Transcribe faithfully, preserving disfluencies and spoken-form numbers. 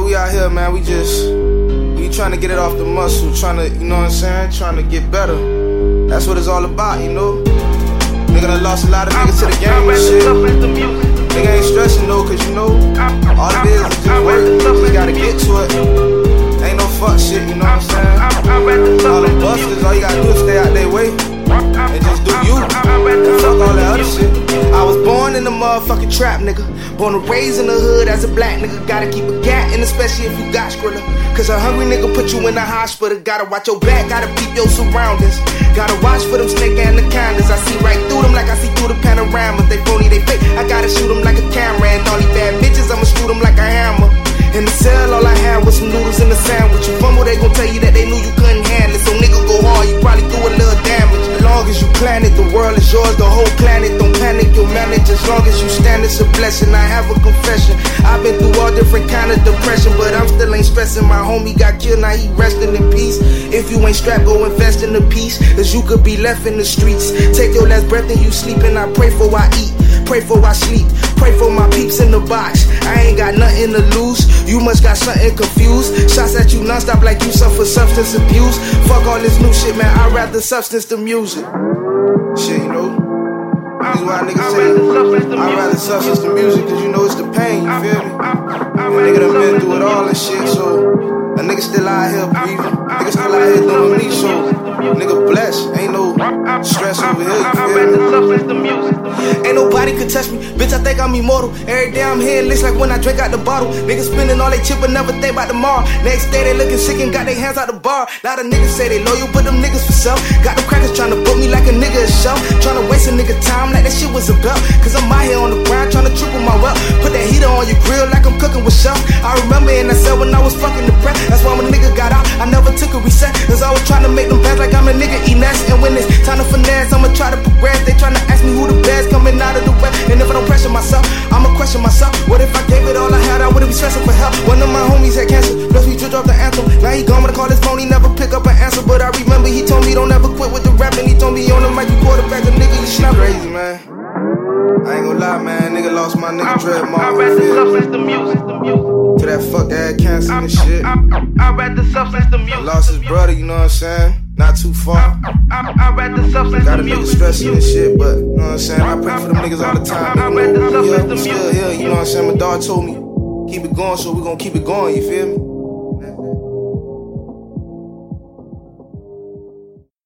we out here, man, we just, we trying to get it off the muscle, trying to, you know what I'm saying, trying to get better. That's what it's all about, you know. Nigga done lost a lot of niggas to the game and shit. Nigga ain't stressing though, cause you know, all it is is just work. You gotta get to it. Ain't no fuck shit, you know what I'm saying? All them busters, all you gotta do is stay out their way and just do you. And fuck all that other shit. I was born in the motherfucking trap, nigga. Born and raised in the hood as a black nigga. Gotta keep a gat, and especially if you got Skrilla. Cause a hungry nigga put you in the hospital. Gotta watch your back, gotta peep your surroundings. Gotta watch for them snake anacondas. I see right through them like I see through the panoramas. They phony, they fake, I gotta shoot them like a camera. And all these bad bitches, I'ma shoot them like a hammer. In the cell, all I had was some noodles in the sandwich. You fumble, they gon' tell you that they knew you couldn't handle it. So nigga go hard, you probably do a little damage. As long as you plan it, the world is yours, the whole planet. Don't panic, you'll manage. As long as you stand, it's a blessing. I have a confession, I've been through all different kind of depression, but I'm still ain't stressing. My homie got killed, now he resting in peace. If you ain't strapped, go invest in the peace, cause you could be left in the streets. Take your last breath and you sleep, and I pray for I eat, pray for I sleep, pray for my peeps in the box. I ain't got nothing to lose, you must got something confused. Shots at you non-stop like you suffer substance abuse. Fuck all this new shit, man, I'd rather substance than music. Shit, you know, this is why niggas say I'd rather substance than music, cause you know it's the pain, you feel me? And nigga done been through it all and shit, so a nigga still out here breathing, nigga still out here doing me, so nigga blessed, ain't no stress over here, you feel me? Ain't nobody could touch me, bitch, I think I'm immortal. Every day I'm hearing licks like when I drink out the bottle. Niggas spending all they chip but never think about tomorrow. Next day they looking sick and got their hands out the bar. Lot of niggas say they loyal, but them niggas for self. Got them crackers trying to book me like a nigga a show. Trying to waste a nigga time like that shit was a belt. Cause I'm out here on the grind trying to triple my wealth. Put that heater on your grill like I'm cooking with shelf. I remember in that cell when I was fucking the press. That's why when a nigga got out, I never took a reset. Cause I was trying to make them pass like I'm a nigga Ines. And when it's time to finesse, I'ma try to progress. They trying to ask me who the best coming out of the west. And if I don't pressure myself, I'ma question myself. What if I gave it all I had, I wouldn't be stressing for help. One of my homies had cancer, plus we just dropped the anthem. Now he gone, when I call his phone, he never pick up an answer. But I remember he told me don't ever quit with the rapping. He told me on the mic, you quarterback, a nigga, you snap crazy, man. I ain't gonna lie, man, nigga lost my nigga Dread Mall. I'd rather substance than music. To that fuck ass cancer and shit. I'd rather substance than music. Lost his brother, you know what I'm saying? Not too far. I'd rather substance Got a than nigga music. stressing and shit, but you know what I'm saying? I pray for them niggas all the time. You know, we here, we still here, you know what I'm saying? My dog told me, keep it going, so we gon' keep it going, you feel me?